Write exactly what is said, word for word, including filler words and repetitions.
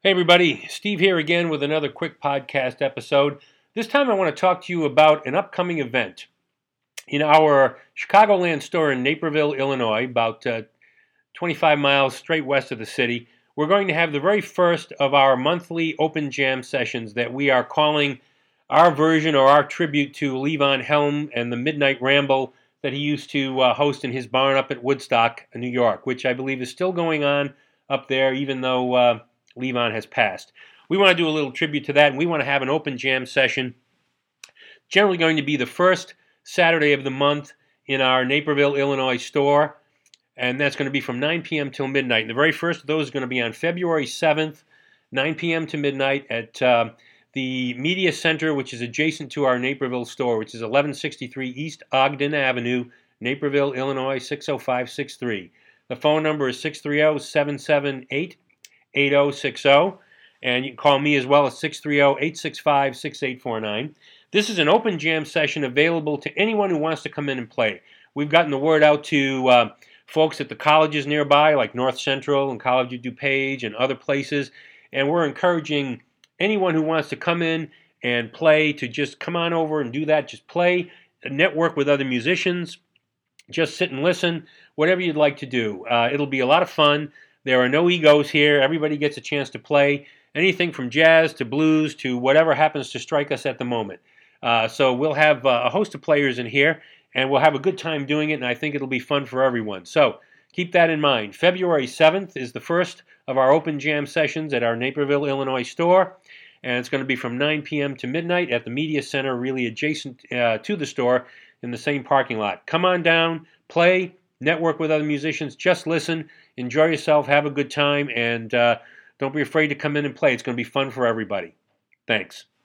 Hey everybody, Steve here again with another quick podcast episode. This time I want to talk to you about an upcoming event. In our Chicagoland store in Naperville, Illinois, about uh, twenty-five miles straight west of the city, we're going to have the very first of our monthly open jam sessions that we are calling our version or our tribute to Levon Helm and the Midnight Ramble that he used to uh, host in his barn up at Woodstock, New York, which I believe is still going on up there even though uh, Levon has passed. We want to do a little tribute to that, and we want to have an open jam session, generally going to be the first Saturday of the month in our Naperville, Illinois store, and that's going to be from nine p.m. till midnight. And the very first of those is going to be on February seventh, nine p.m. to midnight at uh, the Media Center, which is adjacent to our Naperville store, which is eleven sixty-three East Ogden Avenue, Naperville, Illinois, six oh five six three. The phone number is six three zero, seven seven eight, eight oh six oh, and you can call me as well at six three zero, eight six five, six eight four nine. This is an open jam session available to anyone who wants to come in and play. We've gotten the word out to uh, folks at the colleges nearby, like North Central and College of DuPage and other places, and we're encouraging anyone who wants to come in and play to just come on over and do that. Just play, network with other musicians, just sit and listen, whatever you'd like to do. Uh, it'll be a lot of fun. There are no egos here. Everybody gets a chance to play anything from jazz to blues to whatever happens to strike us at the moment. Uh, so we'll have uh, a host of players in here, and we'll have a good time doing it, and I think it'll be fun for everyone. So keep that in mind. February seventh is the first of our open jam sessions at our Naperville, Illinois store, and it's going to be from nine p.m. to midnight at the Media Center, really adjacent uh, to the store in the same parking lot. Come on down, play, network with other musicians, just listen, enjoy yourself, have a good time, and uh, don't be afraid to come in and play. It's going to be fun for everybody. Thanks.